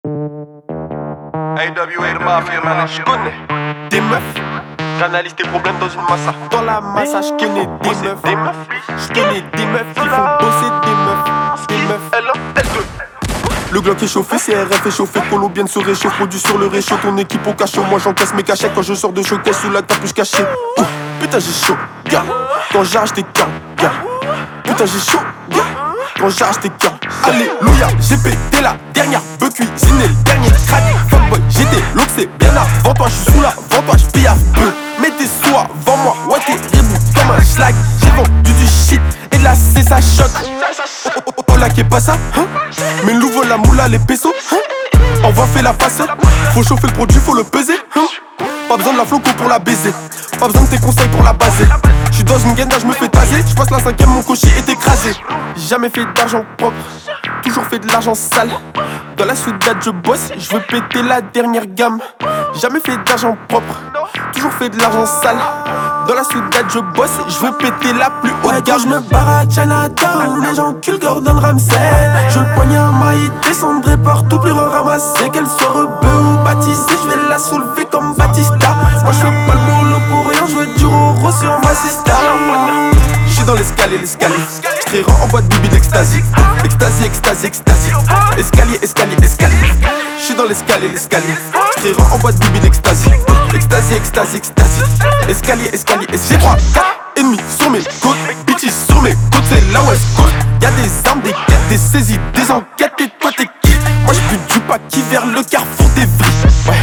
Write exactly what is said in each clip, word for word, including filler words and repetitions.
A W A de mafia, man, je connais des meufs. J'analyse tes problèmes dans une massa. Dans la massa, je connais des Bosser meufs. des meufs. Je connais des meufs qui font bosser des meufs. Des meufs. Elle un, elle deux. Le Glock est chauffé, C R F est chauffé, colombienne se réchauffe, produit sur le réchaud, ton équipe au cachot, moi j'encaisse mes cachets quand je sors de showcase sous la capuche cachée. Ouh, putain j'ai chaud, gars, quand j'arrache des cas, gars. Putain j'ai chaud, gars, quand j'arrache des cas. Alléluia, j'ai pété la dernière, veux cuisiner le dernier crack. Fuckboy, j'étais l'oxé bien avant toi, j'suis sous la vent, toi j'pille à peu. Mets tes sous avant moi, ouais t'es rebou comme un schlag. J'ai vendu du shit et de la C ça choque. Oh, oh, oh, oh là qu'est pas ça, hein? Mais nouveau la moula les pesos, hein? On va faire la face, faut chauffer le produit, faut le peser, hein? Pas besoin de la floco pour la baiser, pas besoin de tes conseils pour la baser. J'suis dans une guenda, j'me fais taser, j'passe la cinquième, mon cocher est écrasé. Jamais fait d'argent propre, toujours fait de l'argent sale. Dans la soudade je bosse, j'veux péter la dernière gamme. Jamais fait d'argent propre, toujours fait de l'argent sale. Dans la soudade je bosse, j'veux péter la plus haute Ouais, gamme. quand je me barre à Chinatown, les gens culent Gordon Ramsay. Je le poignard maille, descendrai partout, plus ramasser. Qu'elle soit rebeu ou baptisée, je vais la soulever comme Batista. Moi je fais pas le boulot pour rien, je veux du roro sur ma sista. J'suis dans l'escalier, l'escalier. J't'irai en boîte bibi d'extasie. Extasie, extasie, extasie. Escalier, escalier, escalier. J'suis dans l'escalier, l'escalier. J't'irai en boîte bibi d'extasie. Extasie, extasie, extasie. Escalier, escalier, escalier. J'ai trois K ennemis sur mes côtes. Bitches sur mes côtes, c'est la West Coast. Y'a des armes, des quêtes, des saisies, des enquêtes. Et toi t'es qui? Moi j'pue du paquis vers le carrefour des vries. Ouais.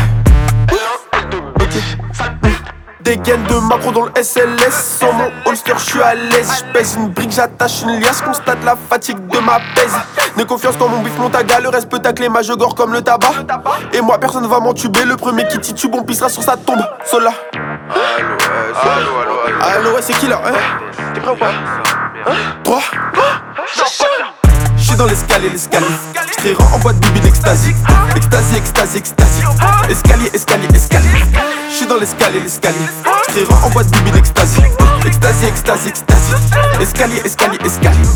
Des gaines de macro dans le S L S. Sans mon holster, j'suis à l'aise. J'pèse une brique, j'attache une liasse. Constate la fatigue de ma pèse. N'aie confiance quand mon bif monte à gars. Le reste peut tacler ma je gore comme le tabac. Et moi personne va m'entuber. Le premier qui titube, on pissera sur sa tombe. Sola. Allo, ouais, c'est allo, allo, allo. Allo, ouais, c'est qui là, hein? T'es prêt ou pas? Hein? Trois. J'suis dans l'escalier, l'escalier. J't'irai en boîte bibi d'extasie. Extasie, extasie, extasie. Escalier, escalier, escalier. J'suis dans l'escalier, l'escalier. J't'irai en boîte bibi d'extasie. Extasie, extasie, extasie. Escalier, escalier, escalier.